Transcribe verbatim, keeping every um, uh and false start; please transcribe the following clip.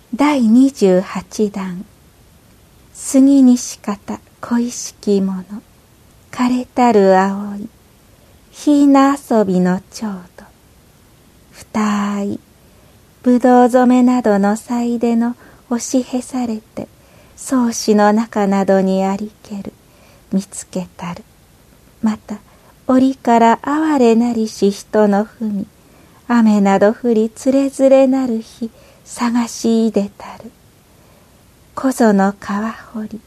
だいにじゅうはちだん杉西方恋しきもの枯れたる葵ひな遊びのちょうど深いぶどう染めなどの祭での押しへされて草子の中などにありける見つけたる。また折から哀れなりし人のふみ雨など降りつれづれなる日探しいでたる。こぞの川掘り